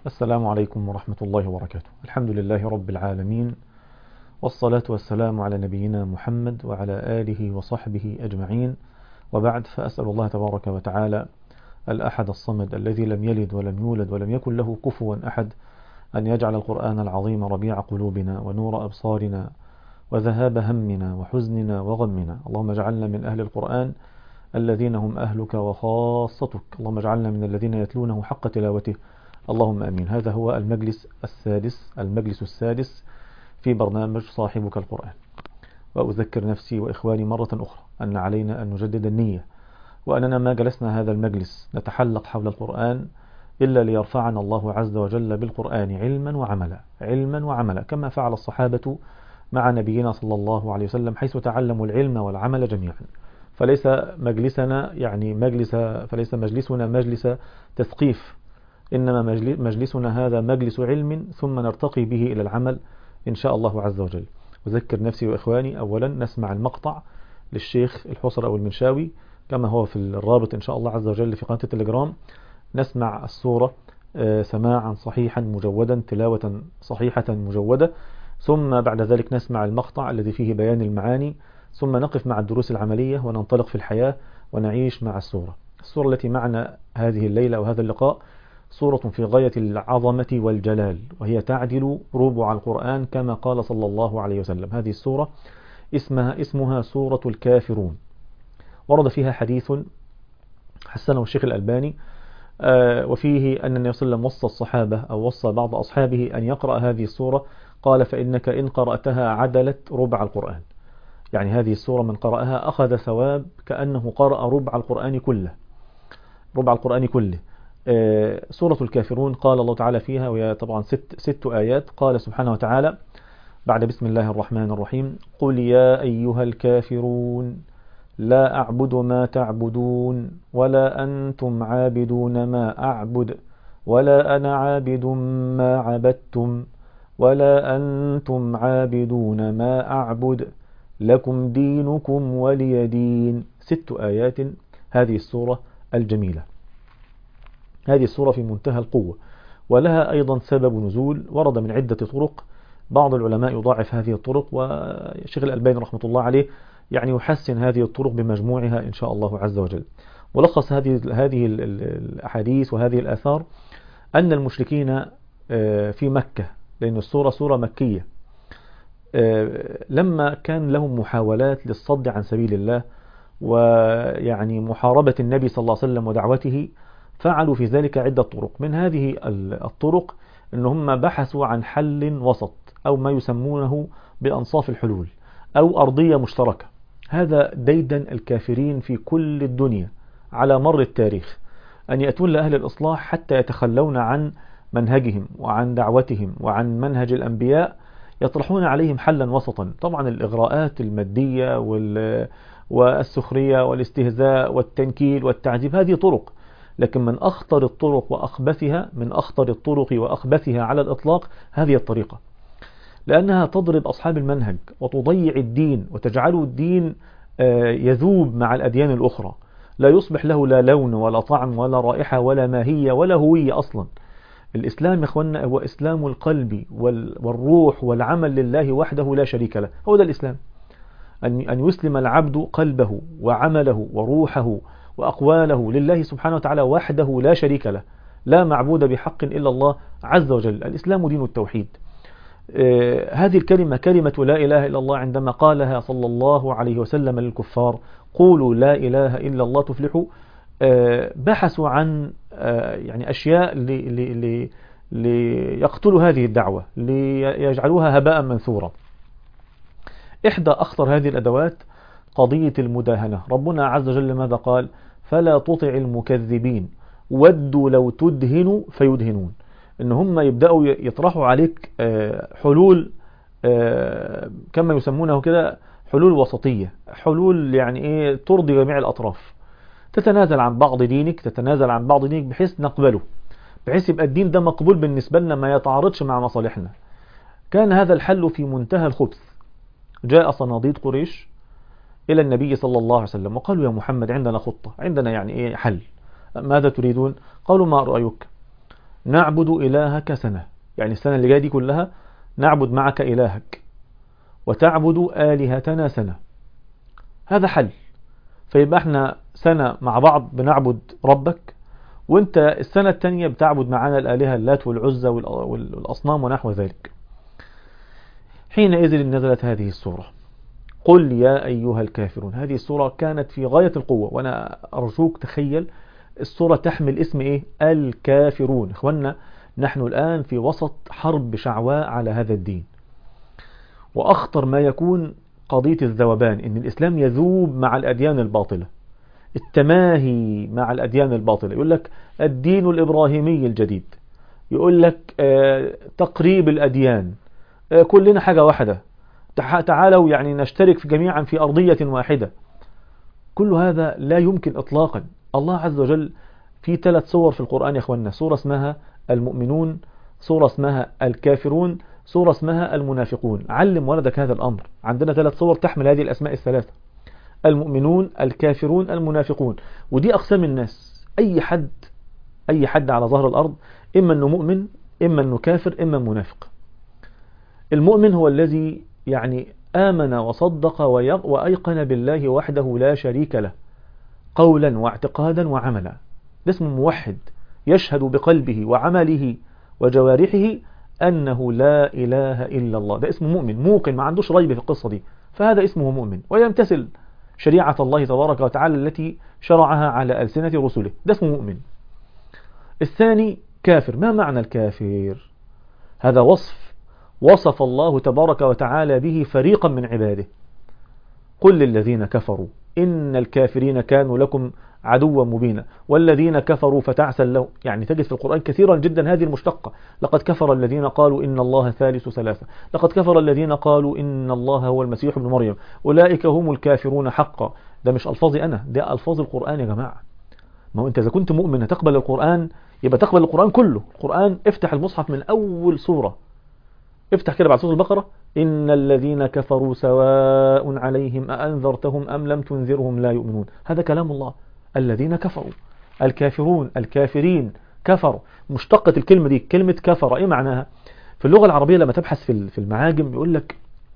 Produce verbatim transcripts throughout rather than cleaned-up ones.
السلام عليكم ورحمة الله وبركاته. الحمد لله رب العالمين، والصلاة والسلام على نبينا محمد وعلى آله وصحبه أجمعين، وبعد، فأسأل الله تبارك وتعالى الأحد الصمد الذي لم يلد ولم يولد ولم يكن له كفوا أحد أن يجعل القرآن العظيم ربيع قلوبنا ونور أبصارنا وذهاب همنا وحزننا وغمنا. اللهم اجعلنا من أهل القرآن الذين هم أهلك وخاصتك. اللهم اجعلنا من الذين يتلونه حق تلاوته. اللهم أمين. هذا هو المجلس السادس المجلس السادس في برنامج صاحبك القرآن. وأذكر نفسي وإخواني مرة أخرى أن علينا أن نجدد النية، وأننا ما جلسنا هذا المجلس نتحلق حول القرآن إلا ليرفعنا الله عز وجل بالقرآن علما وعملا علما وعملا كما فعل الصحابة مع نبينا صلى الله عليه وسلم، حيث تعلموا العلم والعمل جميعا. فليس مجلسنا يعني مجلس فليس مجلسنا مجلس تثقيف، إنما مجلسنا هذا مجلس علم ثم نرتقي به إلى العمل إن شاء الله عز وجل. أذكر نفسي وإخواني أولا نسمع المقطع للشيخ الحصر أو المنشاوي كما هو في الرابط إن شاء الله عز وجل في قناة التليجرام. نسمع السورة سماعا صحيحا مجودا، تلاوة صحيحة مجودة، ثم بعد ذلك نسمع المقطع الذي فيه بيان المعاني، ثم نقف مع الدروس العملية وننطلق في الحياة ونعيش مع السورة. السورة التي معنا هذه الليلة وهذا اللقاء سورة في غاية العظمة والجلال، وهي تعدل ربع القرآن كما قال صلى الله عليه وسلم. هذه السورة اسمها اسمها سورة الكافرون. ورد فيها حديث حسنه الشيخ الألباني، وفيه أن النبي صلى الله عليه وسلم وصى الصحابة أو وصى بعض أصحابه أن يقرأ هذه السورة، قال: فإنك إن قرأتها عدلت ربع القرآن. يعني هذه السورة من قرأها أخذ ثواب كأنه قرأ ربع القرآن كله ربع القرآن كله. سورة الكافرون قال الله تعالى فيها، وهي طبعا ست, ست آيات، قال سبحانه وتعالى بعد بسم الله الرحمن الرحيم: قل يا أيها الكافرون لا أعبد ما تعبدون ولا أنتم عابدون ما أعبد ولا أنا عابد ما عبدتم ولا أنتم عابدون ما أعبد لكم دينكم ولي دين. ست آيات هذه السورة الجميلة. هذه السورة في منتهى القوة، ولها أيضا سبب نزول ورد من عدة طرق. بعض العلماء يضاعف هذه الطرق، والشيخ الألباني رحمة الله عليه يعني يحسن هذه الطرق بمجموعها إن شاء الله عز وجل. ملخص هذه هذه الأحاديث وهذه الآثار أن المشركين في مكة، لأن السورة سورة مكية، لما كان لهم محاولات للصد عن سبيل الله ويعني محاربة النبي صلى الله عليه وسلم ودعوته، فعلوا في ذلك عدة طرق. من هذه الطرق أن هم بحثوا عن حل وسط، أو ما يسمونه بأنصاف الحلول، أو أرضية مشتركة. هذا ديدن الكافرين في كل الدنيا على مر التاريخ، أن يأتون لأهل الإصلاح حتى يتخلون عن منهجهم وعن دعوتهم وعن منهج الأنبياء، يطرحون عليهم حلا وسطا. طبعا الإغراءات المادية والسخرية والاستهزاء والتنكيل والتعذيب هذه طرق، لكن من أخطر الطرق وأخبثها من أخطر الطرق وأخبثها على الإطلاق هذه الطريقة، لأنها تضرب أصحاب المنهج وتضيع الدين وتجعل الدين يذوب مع الأديان الأخرى، لا يصبح له لا لون ولا طعم ولا رائحة ولا ماهية ولا هوية أصلا. الإسلام يا إخواننا هو إسلام القلب والروح والعمل لله وحده لا شريك له. هو ده الإسلام، أن يسلم العبد قلبه وعمله وروحه وأقواله لله سبحانه وتعالى وحده لا شريك له، لا معبود بحق إلا الله عز وجل. الإسلام دين التوحيد. آه هذه الكلمة كلمة لا إله إلا الله، عندما قالها صلى الله عليه وسلم للكفار: قولوا لا إله إلا الله تفلحوا، آه بحثوا عن آه يعني أشياء ليقتلوا هذه الدعوة، ليجعلوها هباء منثورا. إحدى أخطر هذه الأدوات قضية المداهنة. ربنا عز وجل ماذا قال؟ فلا تطع المكذبين ودوا لو تدهنوا فيدهنون. إن هم يبدأوا يطرحوا عليك حلول كما يسمونه كده حلول وسطية، حلول يعني إيه ترضي جميع الأطراف. تتنازل عن بعض دينك تتنازل عن بعض دينك بحيث نقبله، بحيث يبقى الدين ده مقبول بالنسبة لنا، ما يتعارضش مع مصالحنا. كان هذا الحل في منتهى الخبث. جاء صناديد قريش إلى النبي صلى الله عليه وسلم وقالوا: يا محمد عندنا خطة، عندنا يعني إيه حل، ماذا تريدون؟ قالوا: ما رأيك؟ نعبد إلهك سنة، يعني السنة اللي جاية دي كلها نعبد معك إلهك، وتعبد آلهتنا سنة. هذا حل. فيبقى احنا سنة مع بعض بنعبد ربك، وانت السنة التانية بتعبد معنا الآلهة اللات والعزى والأصنام ونحو ذلك. حينئذ نزلت هذه السورة، قل يا أيها الكافرون. هذه السورة كانت في غاية القوة، وأنا أرجوك تخيل السورة تحمل اسم إيه؟ الكافرون. إخوانا نحن الآن في وسط حرب شعواء على هذا الدين، وأخطر ما يكون قضية الذوبان، إن الإسلام يذوب مع الأديان الباطلة، التماهي مع الأديان الباطلة. يقول لك الدين الإبراهيمي الجديد، يقول لك آه تقريب الأديان، آه كلنا حاجة واحدة، تعالوا يعني نشترك جميعا في أرضية واحدة. كل هذا لا يمكن إطلاقا. الله عز وجل في ثلاث سور في القرآن يا أخوانا، سورة اسمها المؤمنون، سورة اسمها الكافرون، سورة اسمها المنافقون. علم ولدك هذا الأمر. عندنا ثلاث سور تحمل هذه الأسماء الثلاثة: المؤمنون، الكافرون، المنافقون. ودي أقسام الناس. أي حد أي حد على ظهر الأرض إما أنه مؤمن، إما أنه كافر، إما منافق. المؤمن هو الذي يعني آمن وصدق وأيقن بالله وحده لا شريك له قولا واعتقادا وعملا. ده اسمه موحد، يشهد بقلبه وعمله وجوارحه أنه لا إله إلا الله. ده اسمه مؤمن، موقن، ما عندوش ريب في القصة دي، فهذا اسمه مؤمن ويمتثل شريعة الله تبارك وتعالى التي شرعها على ألسنة رسله. ده اسمه مؤمن. الثاني كافر. ما معنى الكافر؟ هذا وصف وصف الله تبارك وتعالى به فريقا من عباده. قل للذين كفروا إن الكافرين كانوا لكم عدوا مبينا والذين كفروا فتعسا له. يعني تجد في القرآن كثيرا جدا هذه المشتقة. لقد كفر الذين قالوا إن الله ثالث ثلاثة، لقد كفر الذين قالوا إن الله هو المسيح ابن مريم، أولئك هم الكافرون حقا. ده مش ألفاظي أنا، ده ألفاظ القرآن يا جماعة. ما هو أنت إذا كنت مؤمن هتقبل القرآن، يبقى تقبل القرآن كله. القرآن افتح المصحف من أول سورة، افتح كده بعد سورة البقرة: إن الذين كفروا سواء عليهم أأنذرتهم أم لم تنذرهم لا يؤمنون. هذا كلام الله. الذين كفروا، الكافرون، الكافرين، كفروا. مشتقة الكلمة دي كلمة كفر، إيه معناها؟ في اللغة العربية لما تبحث في المعاجم يقول لك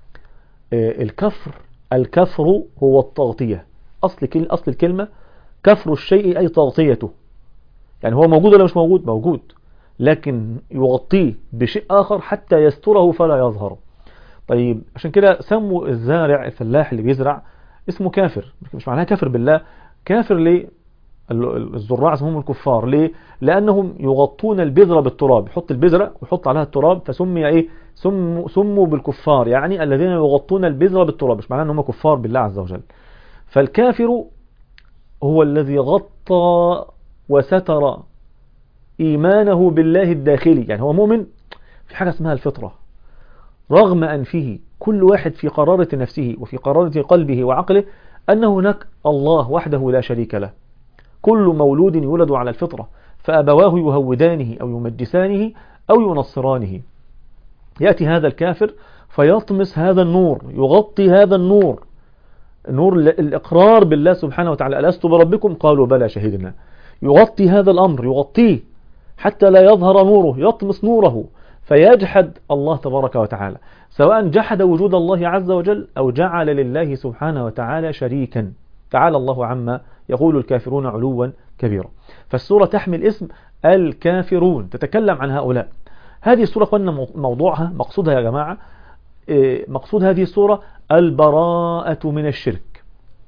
الكفر، الكفر هو التغطية. أصل أصل الكلمة كفر الشيء أي تغطيته. يعني هو موجود ولا مش موجود؟ موجود، لكن يغطيه بشيء آخر حتى يستره فلا يظهر. طيب عشان كده سموا الزارع الفلاح اللي بيزرع اسمه كافر. مش معناها كافر بالله. كافر ليه؟ الزراع اسمهم الكفار. ليه؟ لأنهم يغطون البذرة بالتراب. يحط البذرة ويحط عليها التراب فسمي ايه؟ سموا, سموا بالكفار، يعني الذين يغطون البذرة بالتراب. مش معناه انهم كفار بالله عز وجل. فالكافر هو الذي غطى وستر إيمانه بالله الداخلي. يعني هو مؤمن في حاجة اسمها الفطرة، رغم أنفه كل واحد في قرارة نفسه وفي قرارة قلبه وعقله أن هناك الله وحده لا شريك له. كل مولود يولد على الفطرة، فأبواه يهودانه أو يمجسانه أو ينصرانه. يأتي هذا الكافر فيطمس هذا النور، يغطي هذا النور، نور الإقرار بالله سبحانه وتعالى: ألست بربكم؟ قالوا بلى شهدنا. يغطي هذا الأمر، يغطيه حتى لا يظهر نوره، يطمس نوره، فيجحد الله تبارك وتعالى، سواء جحد وجود الله عز وجل أو جعل لله سبحانه وتعالى شريكا. تعالى الله عما يقول الكافرون علوا كبيرا. فالسورة تحمل اسم الكافرون، تتكلم عن هؤلاء. هذه السورة قلنا موضوعها، مقصودها يا جماعة، مقصود هذه السورة البراءة من الشرك.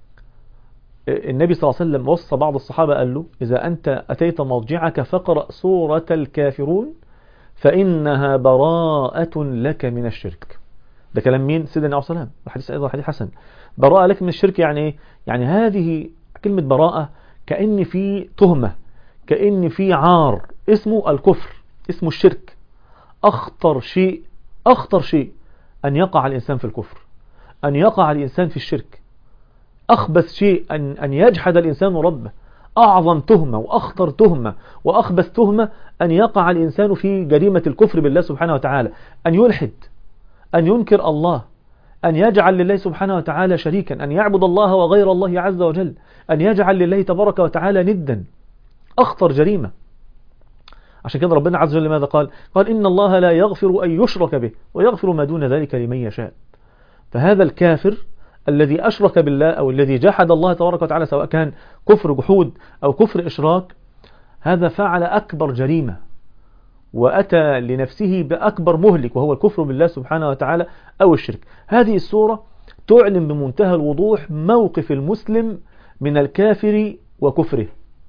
النبي صلى الله عليه وسلم وصى بعض الصحابة قال له: إذا أنت أتيت مضجعك فقرأ سورة الكافرون فإنها براءة لك من الشرك. ده كلام مين؟ سيدنا عليه الصلاة والسلام. الحديث أيضا حديث حسن. براءة لك من الشرك يعني إيه؟ يعني هذه كلمة براءة كأن في تهمة، كأن في عار، اسمه الكفر، اسمه الشرك. أخطر شيء أخطر شيء أن يقع الإنسان في الكفر، أن يقع الإنسان في الشرك. أخبث شيء أن أن يجحد الإنسان ربه. أعظم تهمة وأخطر تهمة وأخبث تهمة أن يقع الإنسان في جريمة الكفر بالله سبحانه وتعالى، أن يلحد، أن ينكر الله، أن يجعل لله سبحانه وتعالى شريكا، أن يعبد الله وغير الله عز وجل، أن يجعل لله تبارك وتعالى ندا. أخطر جريمة. عشان كده ربنا عز وجل ماذا قال؟ قال إن الله لا يغفر أن يشرك به ويغفر ما دون ذلك لمن يشاء. فهذا الكافر الذي أشرك بالله أو الذي جحد الله تبارك وتعالى، سواء كان كفر جحود أو كفر إشراك، هذا فعل أكبر جريمة وأتى لنفسه بأكبر مهلك، وهو الكفر بالله سبحانه وتعالى أو الشرك. هذه السورة تعلن بمنتهى الوضوح موقف المسلم من الكافر وكفره،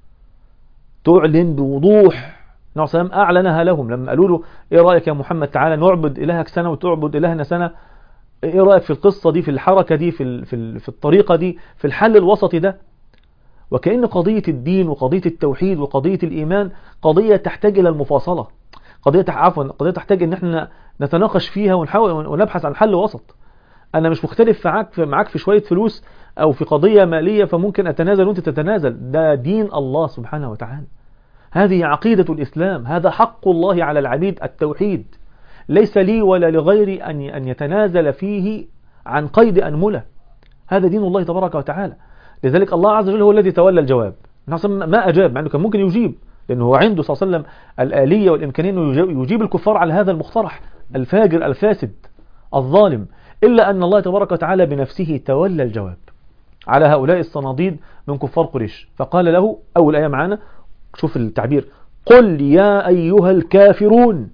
تعلن بوضوح. النبي صلى الله عليه وسلم أعلنها لهم لما قالوا له إيه رأيك يا محمد، تعالى نعبد إلهك سنة وتعبد إلهنا سنة، إيه رأيك في القصة دي، في الحركة دي، في في في الطريقة دي، في الحل الوسطي ده. وكأن قضية الدين وقضية التوحيد وقضية الإيمان قضية تحتاج إلى المفاصلة، قضية عفوا قضية تحتاج إن احنا نتناقش فيها ونحاول ونبحث عن حل وسط. أنا مش مختلف معاك معاك في شوية فلوس أو في قضية مالية فممكن أتنازل وأنت تتنازل، ده دين الله سبحانه وتعالى، هذه عقيدة الإسلام، هذا حق الله على العبيد، التوحيد ليس لي ولا لغيري أن أن يتنازل فيه عن قيد أنملة، هذا دين الله تبارك وتعالى. لذلك الله عز وجل هو الذي تولى الجواب، ما أجاب مع أنه كان ممكن يجيب، لأنه هو عنده صلى الله عليه وسلم الآلية والإمكانية أنه يجيب الكفار على هذا المقترح الفاجر الفاسد الظالم، إلا أن الله تبارك وتعالى بنفسه تولى الجواب على هؤلاء الصناديد من كفار قريش. فقال له أول آية معانا، شوف التعبير، قل يا أيها الكافرون.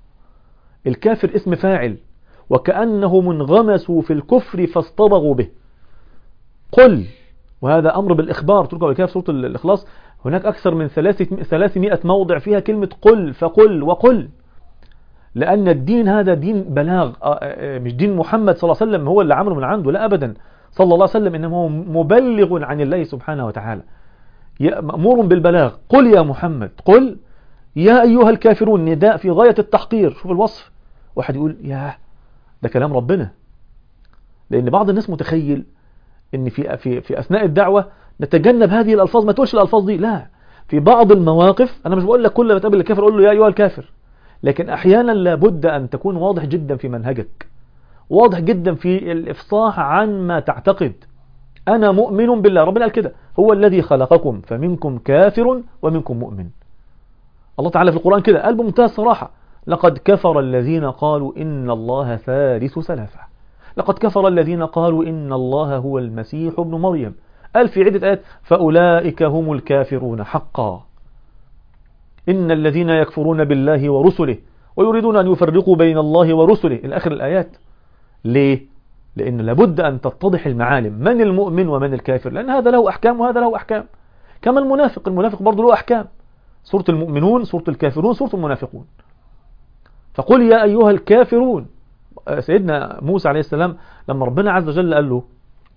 الكافر اسم فاعل، وكأنهم انغمسوا في الكفر فاصطبغوا به. قل، وهذا أمر بالإخبار، تلقى في سورة الإخلاص هناك أكثر من ثلاثمائة موضع فيها كلمة قل، فقل وقل، لأن الدين هذا دين بلاغ، مش دين محمد صلى الله عليه وسلم هو اللي عمله من عنده، لا أبدا، صلى الله عليه وسلم إنما هو مبلغ عن الله سبحانه وتعالى، مأمور بالبلاغ. قل يا محمد، قل يا أيها الكافرون، نداء في غاية التحقير. شوف الوصف، واحد يقول يا ده كلام ربنا، لأن بعض الناس متخيل إن في في في أثناء الدعوة نتجنب هذه الألفاظ، ما تقولش الألفاظ دي، لا، في بعض المواقف أنا مش بقول لك كل ما تقابل الكافر قول له يا أيها الكافر، لكن أحيانا لابد أن تكون واضح جدا في منهجك، واضح جدا في الإفصاح عن ما تعتقد. أنا مؤمن بالله، ربنا قال كده، هو الذي خلقكم فمنكم كافر ومنكم مؤمن. الله تعالى في القرآن كده قال بمنتهى الصراحة، لقد كفر الذين قالوا إن الله ثالث ثلاثة، لقد كفر الذين قالوا إن الله هو المسيح ابن مريم. قال في عدة آيات فأولئك هم الكافرون حقا، إن الذين يكفرون بالله ورسله ويريدون أن يفرقوا بين الله ورسله إلى آخر الآيات. ليه؟ لأن لابد أن تتضح المعالم، من المؤمن ومن الكافر، لأن هذا له أحكام وهذا له أحكام، كما المنافق، المنافق برضه له أحكام، سورة المؤمنون، سورة الكافرون، سورة المنافقون. فقل يا أيها الكافرون. سيدنا موسى عليه السلام لما ربنا عز وجل قال له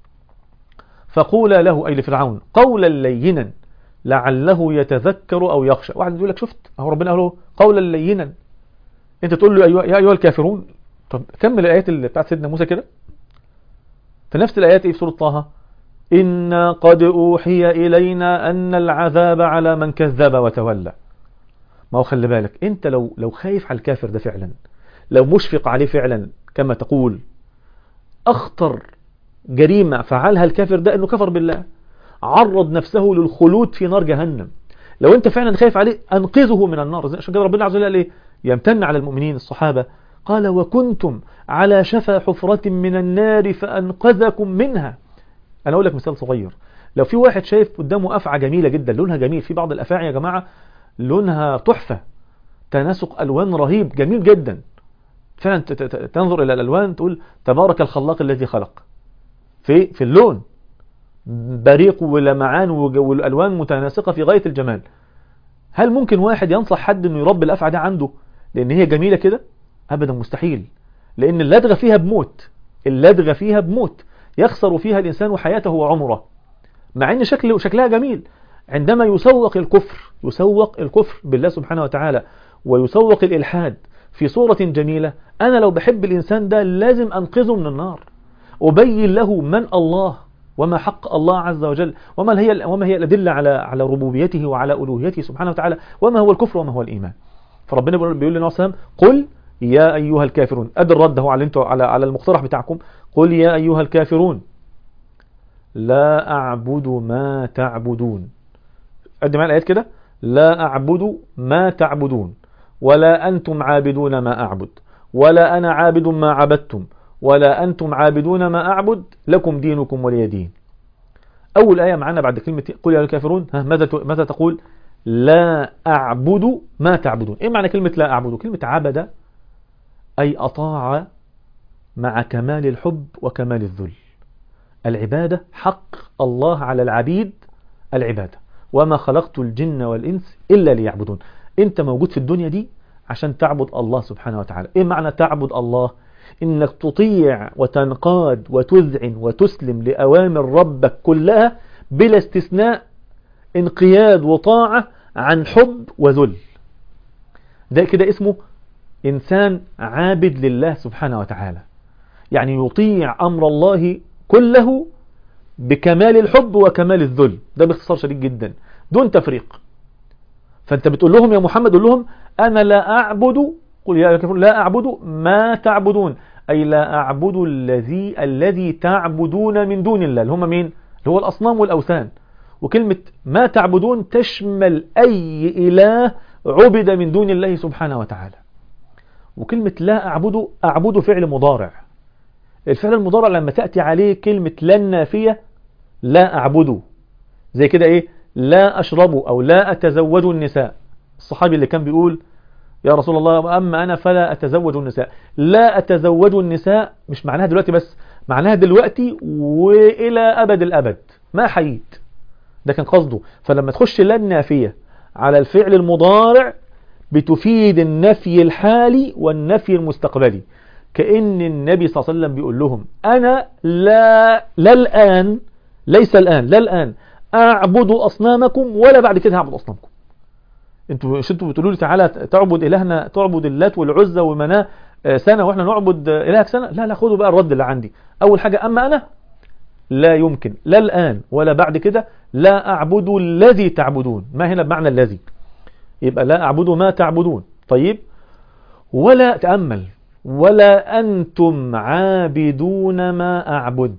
فقولا له أي لفرعون قولا لينا لعله يتذكر أو يخشى. واحد يقول لك شفت أهو ربنا قال له قولا لينا، أنت تقول له يا أيها الكافرون. طب كمل الآيات اللي بتاعت سيدنا موسى كده في نفس الآيات في سورة طه، إنا قد أوحي إلينا أن العذاب على من كذب وتولى. ما هو خلي بالك، أنت لو لو خايف على الكافر ده فعلا، لو مشفق عليه فعلا كما تقول، أخطر جريمة فعلها الكافر ده أنه كفر بالله، عرض نفسه للخلود في نار جهنم. لو أنت فعلا خايف عليه أنقذه من النار. عشان كده ربنا عز وجل قال إيه؟ يمتن على المؤمنين الصحابة، قال وكنتم على شفا حفرة من النار فأنقذكم منها. أنا أقول لك مثال صغير، لو في واحد شايف قدامه أفعى جميلة جدا، لونها جميل، في بعض الأفاعي يا جماعة لونها تحفة، تناسق ألوان رهيب جميل جدا، فعلا تنظر إلى الألوان تقول تبارك الخلاق الذي خلق، في في اللون بريق ولمعان والألوان متناسقة في غاية الجمال. هل ممكن واحد ينصح حد أنه يربي الأفعى ده عنده لأن هي جميلة كده؟ أبدا، مستحيل، لأن اللدغة فيها بموت، اللدغة فيها بموت، يخسر فيها الإنسان حياته وعمره، مع أن شكل شكلها جميل. عندما يسوق الكفر، يسوق الكفر بالله سبحانه وتعالى ويسوق الإلحاد في صورة جميلة، أنا لو بحب الإنسان ده لازم أنقذه من النار، أبين له من الله وما حق الله عز وجل، وما هي وما هي الأدلة على على ربوبيته وعلى ألوهيته سبحانه وتعالى، وما هو الكفر وما هو الإيمان. فربنا بيقول لنا وسلم قل يا أيها الكافرون. أدي الرد هو على على على المقترح بتاعكم، قل يا أيها الكافرون لا أعبد ما تعبدون. قد معايا الآيات كده، لا أعبد ما تعبدون ولا أنتم عابدون ما أعبد ولا أنا عابد ما عبدتم ولا أنتم عابدون ما أعبد لكم دينكم ولي دين. أول آية معنا بعد كلمة قل يا الكافرون، ها ماذا ماذا تقول؟ لا أعبد ما تعبدون. إيه معنى كلمة لا أعبد؟ كلمة عبد أي أطاع مع كمال الحب وكمال الذل. العبادة حق الله على العبيد، العبادة وما خلقت الجن والإنس إلا ليعبدون. أنت موجود في الدنيا دي عشان تعبد الله سبحانه وتعالى. إيه معنى تعبد الله؟ إنك تطيع وتنقاد وتذعن وتسلم لأوامر ربك كلها بلا استثناء، انقياد وطاعة عن حب وذل. ده كده اسمه إنسان عابد لله سبحانه وتعالى، يعني يطيع أمر الله كله بكمال الحب وكمال الذل. ده باختصار شديد جدا دون تفريق. فأنت بتقول لهم يا محمد، قول لهم أنا لا أعبد، قل يا كفر لا أعبد ما تعبدون، أي لا أعبد الذي الذي تعبدون من دون الله، اللي هم مين؟ اللي هو الأصنام والأوثان. وكلمة ما تعبدون تشمل أي إله عبد من دون الله سبحانه وتعالى. وكلمة لا أعبد، أعبد فعل مضارع. الفعل المضارع لما تأتي عليه كلمة لا النافية، لا أعبد، زي كده إيه؟ لا أشرب أو لا أتزوج النساء. الصحابي اللي كان بيقول يا رسول الله أما أنا فلا أتزوج النساء، لا أتزوج النساء مش معناها دلوقتي بس، معناها دلوقتي وإلى أبد الأبد ما حييت. ده كان قصده. فلما تخش لا النافية على الفعل المضارع بتفيد النفي الحالي والنفي المستقبلي، كأن النبي صلى الله عليه وسلم بيقول لهم أنا لا لا الآن، ليس الآن، لا الآن أعبد أصنامكم ولا بعد كده هعبد أصنامكم. انتوا مش انتوا بتقولوا لي تعالى تعبد إلهنا، تعبد اللات والعزى ومناه سنة واحنا نعبد إلهك سنة؟ لا لا، خدوا بقى الرد اللي عندي. أول حاجة أما أنا لا يمكن، لا الآن ولا بعد كده، لا أعبد الذي تعبدون. ما هنا بمعنى الذي، يبقى لا أعبد ما تعبدون. طيب، ولا تأمل ولا أنتم عابدون ما أعبد،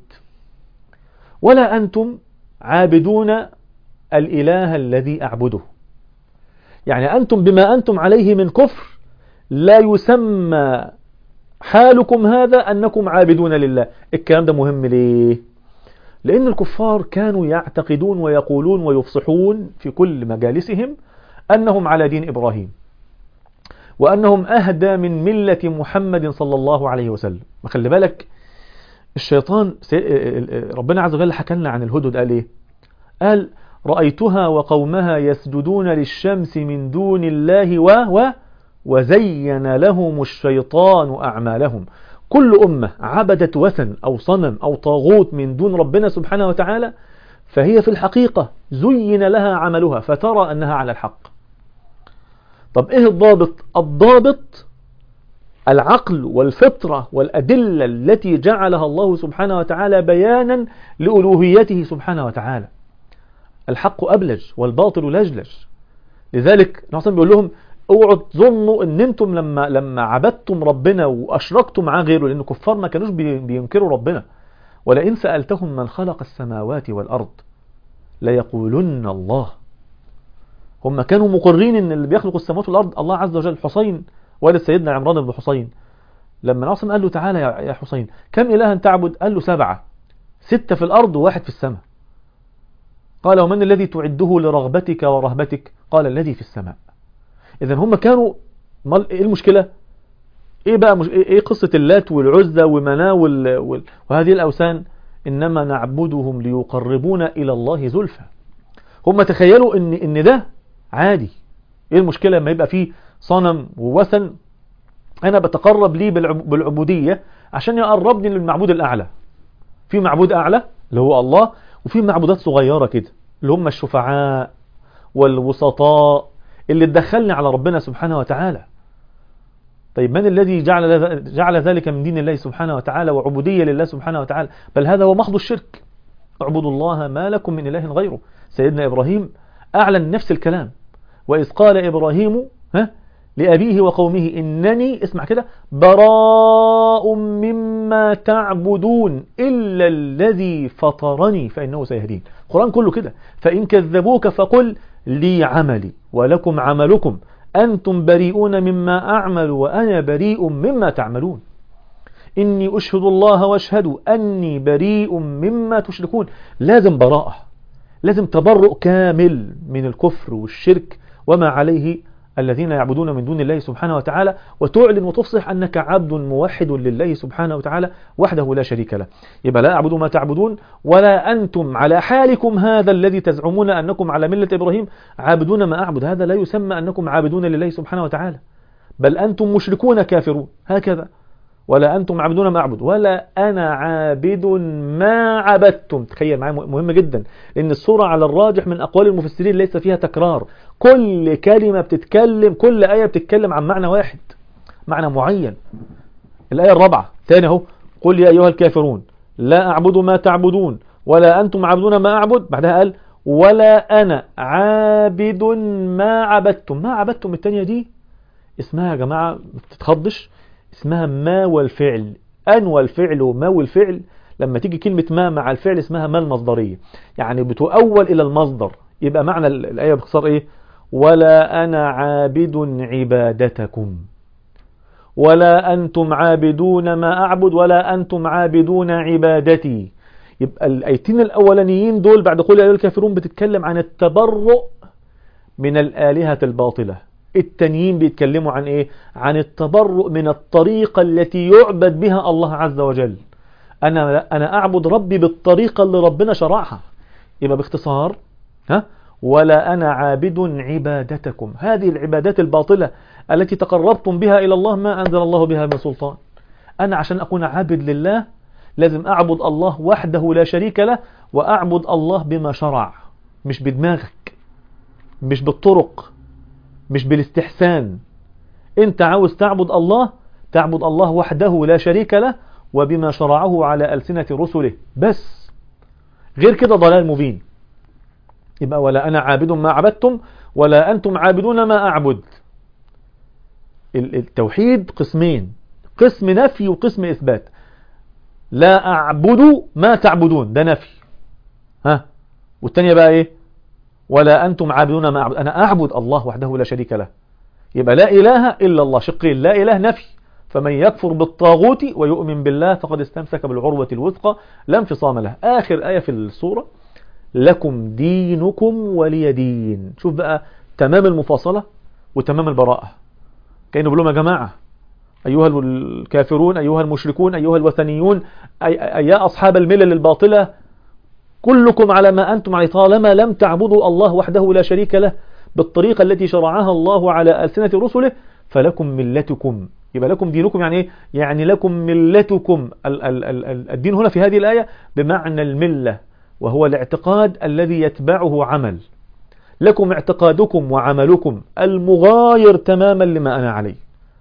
ولا أنتم عابدون الإله الذي أعبده. يعني أنتم بما أنتم عليه من كفر لا يسمى حالكم هذا أنكم عابدون لله. الكلام ده مهم ليه؟ لأن الكفار كانوا يعتقدون ويقولون ويفصحون في كل مجالسهم أنهم على دين إبراهيم، وأنهم أهدى من ملة محمد صلى الله عليه وسلم. خلي بالك الشيطان، ربنا عز وجل حكى لنا عن الهدهد، قال إيه؟ قال رأيتها وقومها يسجدون للشمس من دون الله و و وزين لهم الشيطان أعمالهم. كل أمة عبدت وثن أو صنم أو طاغوت من دون ربنا سبحانه وتعالى، فهي في الحقيقة زين لها عملها فترى أنها على الحق. طب إيه الضابط؟ الضابط العقل والفطرة والأدلة التي جعلها الله سبحانه وتعالى بيانا لألوهيته سبحانه وتعالى. الحق أبلج والباطل لجلج. لذلك نحن بيقول لهم اوعوا تظنوا ان انتم لما لما عبدتم ربنا واشركتم معاه غيره، لان الكفار ما كانوش بينكروا ربنا. ولئن سألتهم من خلق السماوات والأرض ليقولن الله. هم كانوا مقرين ان اللي بيخلق السماوات والأرض الله عز وجل. حسين والد سيدنا عمران بن حسين لما ناصم قال له تعالى يا حسين كم إلها تعبد؟ قال له سبعة، ستة في الأرض وواحد في السماء. قال ومن الذي تعده لرغبتك ورهبتك؟ قال الذي في السماء. إذن هم كانوا، ايه المشكلة؟ ايه بقى مش... ايه قصة اللات والعزى ومناه وال... وال... وهذه الأوثان؟ إنما نعبدهم ليقربونا إلى الله زلفى. هم تخيلوا إن إن ده عادي. ايه المشكلة لما يبقى فيه صنم ووثن أنا بتقرب ليه بالعب... بالعبودية عشان يقربني للمعبود الأعلى. في معبود أعلى اللي هو الله، وفي معبودات صغيرة كده اللي هم الشفعاء والوسطاء اللي تدخلني على ربنا سبحانه وتعالى. طيب من الذي جعل جعل ذلك من دين الله سبحانه وتعالى وعبودية لله سبحانه وتعالى؟ بل هذا هو محض الشرك. اعبدوا الله ما لكم من إله غيره. سيدنا إبراهيم أعلن نفس الكلام. وإذ قال إبراهيم ها لأبيه وقومه إنني، اسمع كده، براء مما تعبدون إلا الذي فطرني فإنه سيهدين. القرآن كله كده. فإن كذبوك فقل لي عملي ولكم عملكم أنتم بريئون مما أعمل وأنا بريء مما تعملون. إني أشهد الله واشهدوا أني بريء مما تشركون. لازم براءة، لازم تبرؤ كامل من الكفر والشرك وما عليه الذين يعبدون من دون الله سبحانه وتعالى، وتعلن وتفصح أنك عبد موحد لله سبحانه وتعالى وحده لا شريك له. يبقى لا أعبد ما تعبدون ولا أنتم على حالكم هذا الذي تزعمون أنكم على ملة إبراهيم عابدون ما أعبد. هذا لا يسمى أنكم عابدون لله سبحانه وتعالى، بل أنتم مشركون كافرون. هكذا ولا أنتم عابدون ما أعبد ولا أنا عابد ما عبدتم. تخيل معي، مهمة جدا، لأن السورة على الراجح من أقوال المفسرين ليس فيها تكرار. كل كلمة بتتكلم، كل آية بتتكلم عن معنى واحد، معنى معين. الآية الرابعة ثاني اهو، قل يا أيها الكافرون لا أعبد ما تعبدون ولا أنتم عابدون ما أعبد. بعدها قال ولا أنا عابد ما عبدتم. ما عبدتم الثانية دي اسمها يا جماعة ما بتتخضش، اسمها ما والفعل. أن والفعل وما والفعل، لما تيجي كلمة ما مع الفعل اسمها ما المصدرية، يعني بتؤول إلى المصدر. يبقى معنى الآية باختصار إيه؟ ولا أنا عابد عبادتكم ولا أنتم عابدون ما أعبد ولا أنتم عابدون عبادتي. يبقى الآيتين الأولانيين دول بعد قول يا أيها الكافرون بتتكلم عن التبرؤ من الآلهة الباطلة. التانيين بيتكلموا عن ايه؟ عن التبرؤ من الطريقة التي يعبد بها الله عز وجل. انا انا اعبد ربي بالطريقة اللي ربنا شرعها. يبقى باختصار ها ولا انا عابد عبادتكم، هذه العبادات الباطلة التي تقربتم بها الى الله ما انزل الله بها من سلطان. انا عشان اكون عابد لله لازم اعبد الله وحده لا شريك له، واعبد الله بما شرع، مش بدماغك، مش بالطرق، مش بالاستحسان. انت عاوز تعبد الله، تعبد الله وحده لا شريك له وبما شرعه على ألسنة رسله بس. غير كده ضلال مبين. يبقى ولا أنا عابد ما عبدتم ولا أنتم عابدون ما أعبد. التوحيد قسمين، قسم نفي وقسم إثبات. لا أعبد ما تعبدون ده نفي، ها، والتانية بقى إيه؟ ولا أنتم عابدون ما أعبد. أنا أعبد الله وحده لا شريك له. يبقى لا إله إلا الله شقين، لا إله نفي، فمن يكفر بالطاغوت ويؤمن بالله فقد استمسك بالعروة الوثقى لا انفصام لها. آخر آية في السورة لكم دينكم ولي دين. شوف بقى تمام المفاصلة وتمام البراءة. كأنه بيقول لهم يا جماعة أيها الكافرون أيها المشركون أيها الوثنيون أي, أي أصحاب الملل الباطلة، كلكم على ما أنتم عليه طالما لم تعبدوا الله وحده لا شريك له بالطريقة التي شرعها الله على ألسنة رسله فلكم ملتكم. يبقى لكم دينكم يعني إيه؟ يعني لكم ملتكم. ال ال ال الدين هنا في هذه الآية بمعنى الملة، وهو الاعتقاد الذي يتبعه عمل. لكم اعتقادكم وعملكم المغاير تماما لما أنا عليه.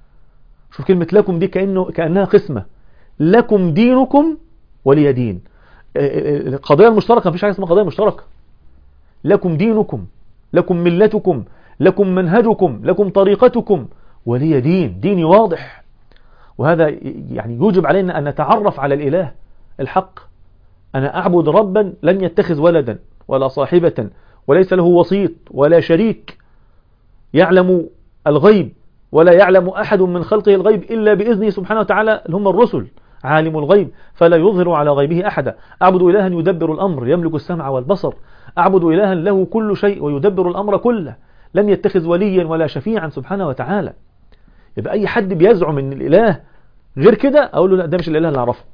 شوف كلمة لكم دي كأنه كأنها قسمة، لكم دينكم ولي دين. القضية المشتركة مفيش حاجة اسمها قضية مشتركة. لكم دينكم، لكم ملتكم، لكم منهجكم، لكم طريقتكم، ولي دين، ديني واضح. وهذا يعني يوجب علينا أن نتعرف على الإله الحق. أنا أعبد ربا لم يتخذ ولدا ولا صاحبة وليس له وسيط ولا شريك، يعلم الغيب ولا يعلم أحد من خلقه الغيب إلا بإذنه سبحانه وتعالى، هم الرسل، عالم الغيب فلا يظهر على غيبه أحدا. أعبد إلها يدبر الأمر يملك السمع والبصر. أعبد إلها له كل شيء ويدبر الأمر كله، لم يتخذ وليا ولا شفيعا سبحانه وتعالى. يبقى أي حد بيزعم من الإله غير كده أقول له لا، ده مش الإله اللي أعرفه،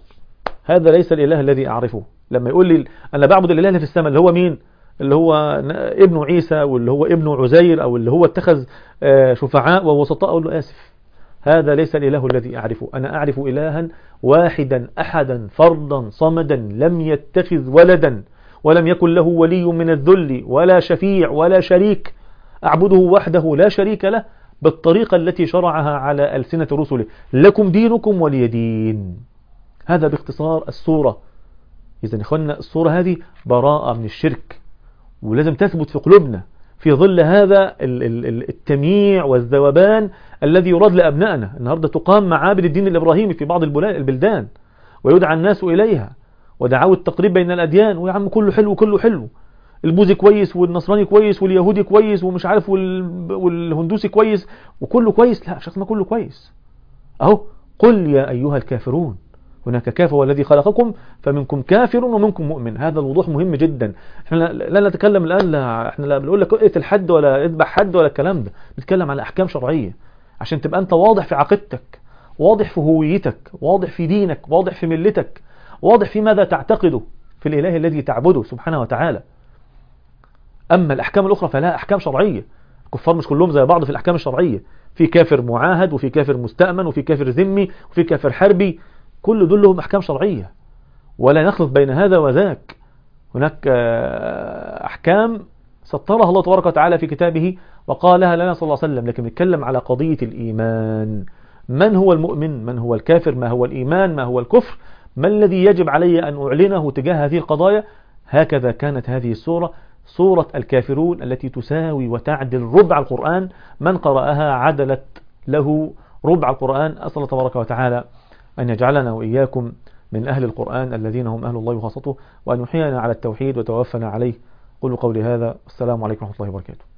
هذا ليس الإله الذي أعرفه. لما يقول لي أنا بعبد الإله اللي في السماء اللي هو مين؟ اللي هو ابن عيسى واللي هو ابن عزير أو اللي هو اتخذ شفعاء ووسطاء، أقول له آسف، هذا ليس الإله الذي أعرفه. أنا أعرف إلها واحدا أحدا فردا صمدا لم يتخذ ولدا ولم يكن له ولي من الذل ولا شفيع ولا شريك، أعبده وحده لا شريك له بالطريقة التي شرعها على ألسنة رسله. لكم دينكم ولي دين. هذا باختصار السورة. إذن إخواننا السورة هذه براءة من الشرك، ولازم تثبت في قلوبنا في ظل هذا التمييع والذوبان الذي يراد لأبنائنا. النهاردة تقام معابد الدين الإبراهيمي في بعض البلدان ويدعى الناس إليها ودعاوى التقريب بين الأديان، ويا عم كله حلو كله حلو. البوذي كويس والنصراني كويس واليهودي كويس ومش عارف والهندوسي كويس وكله كويس. لا، مش اسمه كله كويس. اهو قل يا ايها الكافرون، هناك كافر والذي خلقكم فمنكم كافر ومنكم مؤمن. هذا الوضوح مهم جدا. احنا لا نتكلم الان، لا احنا لا بنقول لك اقتل حد ولا اذبح حد ولا الكلام ده، بنتكلم على احكام شرعيه عشان تبقى انت واضح في عقيدتك، واضح في هويتك، واضح في دينك، واضح في ملتك، واضح في ماذا تعتقده في الاله الذي تعبده سبحانه وتعالى. اما الاحكام الاخرى فلا احكام شرعيه. الكفار مش كلهم زي بعض في الاحكام الشرعيه، في كافر معاهد وفي كافر مستأمن وفي كافر ذمي وفي كافر حربي، كل دول لهم احكام شرعيه ولا نخلط بين هذا وذاك. هناك احكام سطرها الله تبارك وتعالى في كتابه وقالها لنا صلى الله عليه وسلم، لكن نتكلم على قضيه الايمان. من هو المؤمن؟ من هو الكافر؟ ما هو الايمان؟ ما هو الكفر؟ ما الذي يجب علي ان اعلنه تجاه هذه القضايا؟ هكذا كانت هذه السوره، سورة الكافرون، التي تساوي وتعدل ربع القرآن. من قرأها عدلت له ربع القرآن. أسأل الله تبارك وتعالى أن يجعلنا وإياكم من أهل القرآن الذين هم أهل الله وخاصته، وأن يحيينا على التوحيد وتوفنا عليه. قولوا قولي هذا، السلام عليكم ورحمة الله وبركاته.